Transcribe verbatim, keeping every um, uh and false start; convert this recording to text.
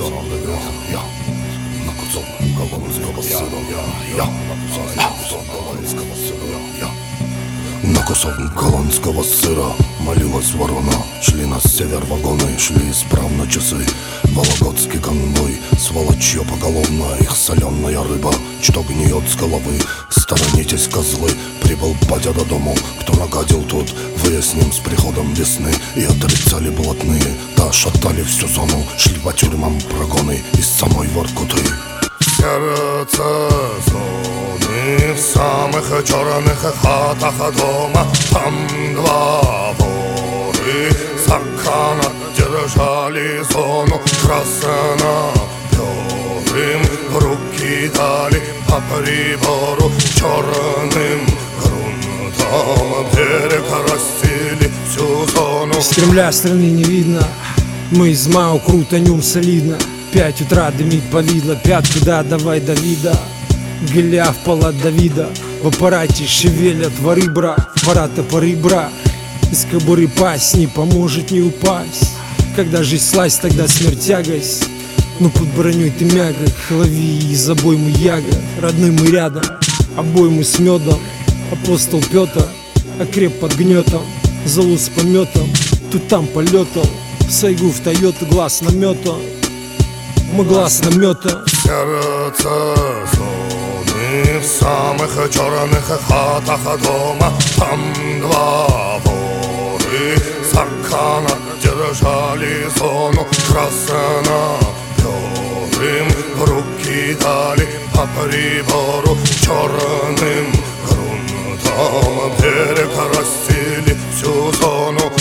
Я на кусок голландского сыра. Я на кусок голландского сыра. Я на кусок голландского сыра молилась ворона. Шли на север вагоны, шли исправно часы. Вологодский конвой, сволочье поголовно. Их соленая рыба, что гниет с головы. Сторонитесь, козлы, прибыл батя до дому. Кто нагадил тут, выясним с приходом весны. И отрицали блатные, да шатали всю зону. Шли по тюрьмам прогоны из самой Воркуты. Сердце зоны в самых черных хатах дома. Там два воры за канат держали зону. Красноперым руки дали по прибору. Черным грунтом берег растили всю зону. С Кремля страны не видно, мы из МАУ крутанем солидно. Пять утра дымит повидло, пятку да давай Давида. Голиаф палат Давида, в аппарате шевелят воры, бра. Пора топоры, бра. Из кобуры пасть не поможет не упасть. Когда жизнь слазь, тогда смерть тягость. Но под броней ты мягок, лови из обоймы ягод. Родной мы рядом, обоймы с медом. Апостол Петр окреп под гнетом. Залу с пометом, тут там полетом. В Сайгу в Тойоту глаз наметом. Мы глаз наметом. Сердце зоны в самых черных хатах дома. Там два воры за канат держали зону. Красноперым руки дали по прибору. Черным грунтом берег растили всю зону.